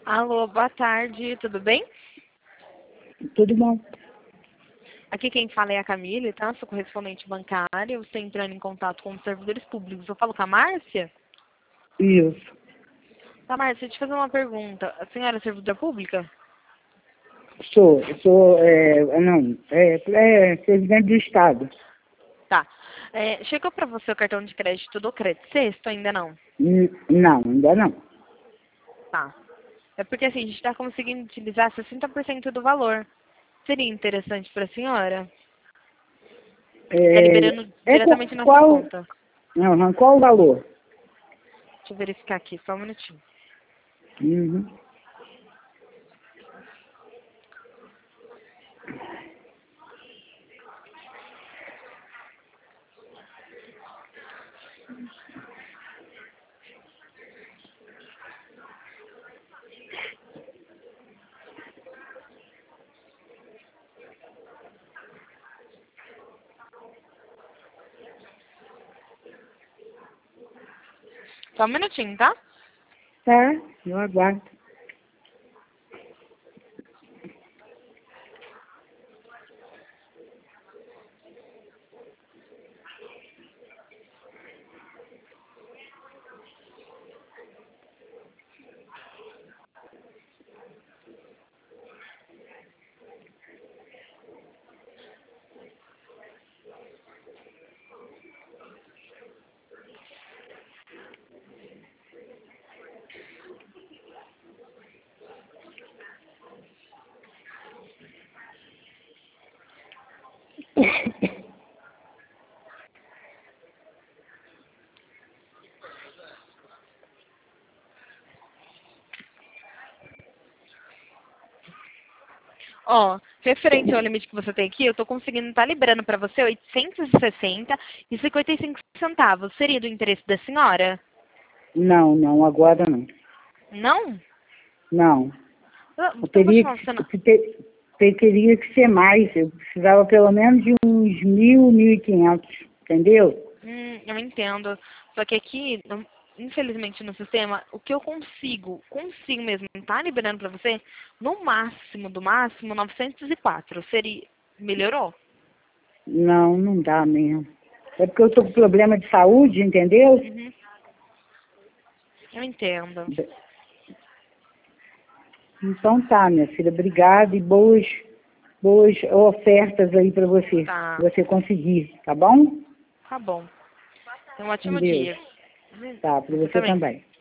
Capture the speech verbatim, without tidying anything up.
Alô, boa tarde, tudo bem? Tudo bom? Aqui quem fala é a Camille, tá? Sou correspondente bancária, eu estou entrando em contato com os servidores públicos. Eu falo com a Márcia? Isso. Tá, Márcia, deixa eu te fazer uma pergunta. A senhora é servidora pública? Sou, sou, é, não, é, é presidente do Estado. Tá. É, chegou pra você o cartão de crédito do Crédito Sexto? Ainda não? N- Não, ainda não. Tá. É porque assim, a gente está conseguindo utilizar sessenta por cento do valor. Seria interessante para a senhora? Está É, liberando é qu- diretamente na sua qual, conta. não, qual o valor? Deixa eu verificar aqui, só um minutinho. Uhum. Só um minutinho, tá? Tá, eu aguardo. Ó, referente ao limite que você tem aqui, eu tô conseguindo estar liberando para você oitocentos e sessenta e cinquenta e cinco centavos. Seria do interesse da senhora? Não, não, agora não. Não? Não. Ah, Eu então vou teria chamar você que, não. que ter, ter- teria que ser mais. Eu precisava pelo menos de uns mil, mil e quinhentos, entendeu? Hum, eu entendo. Só que aqui, não- infelizmente no sistema, o que eu consigo, consigo mesmo, tá liberando pra você, no máximo, do máximo, novecentos e quatro. Seria, melhorou? Não, não dá mesmo. É porque eu tô com problema de saúde, entendeu? Uhum. Eu entendo. Então tá, minha filha, obrigada e boas, boas ofertas aí para você, Tá, pra você conseguir, tá bom? tá bom. Tenha um Com ótimo Deus. dia. Tá, para Você você também. também.